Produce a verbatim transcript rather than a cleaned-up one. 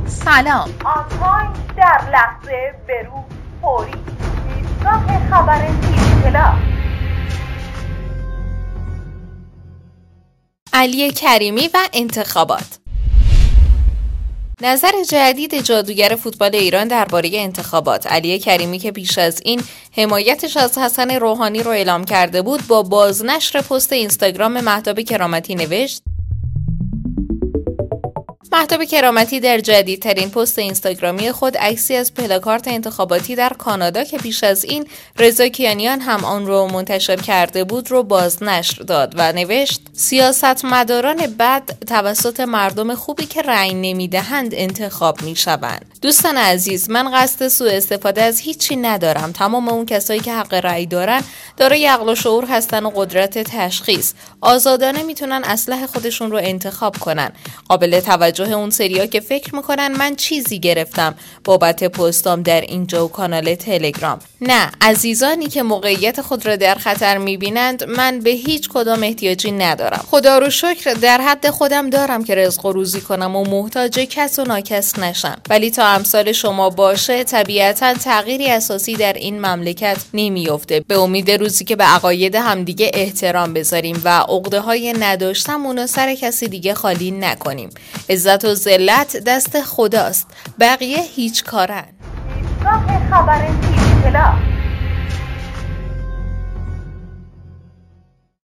سلام. آنتاین در لحظه برو فوری ایستگاه خبر تیوی کلاس. علی کریمی و انتخابات. نظر جدید جادوگر فوتبال ایران درباره انتخابات. علی کریمی که پیش از این حمایتش از حسن روحانی رو اعلام کرده بود، با بازنشر پست اینستاگرام مهتاب کرامتی نوشت: مهتاب کرامتی در جدیدترین پست اینستاگرامی خود عکسی از پلاکارت انتخاباتی در کانادا که پیش از این رضا کیانیان هم آن رو منتشر کرده بود رو بازنشر داد و نوشت: سیاستمداران بد توسط مردم خوبی که رأی نمیدهند انتخاب میشوند. دوستان عزیز، من قصد سوء استفاده از هیچی ندارم. تمام اون کسایی که حق رأی دارن دارای عقل و شعور هستن و قدرت تشخیص. آزادانه میتونن اسلحه خودشون رو انتخاب کنن. قابل توجه اون سریا که فکر میکنن من چیزی گرفتم بابت پستام در اینجا و کانال تلگرام. نه، عزیزانی که موقعیت خود را در خطر میبینند، من به هیچ کدام احتیاجی ندارم. خدا رو شکر در حد خودم دارم که رزق و روزی کنم و محتاج کس و ناکس نشم. ولی تا امثال شما باشه طبیعتا تغییری اساسی در این مملکت نمیفته. به امید روزی که به عقاید همدیگه احترام بذاریم و عقده های نداشتمون و سر کسی دیگه خالی نکنیم. عزت و ذلت دست خداست، بقیه هیچ کارن. ایستگاه خبر تیوی کلاس.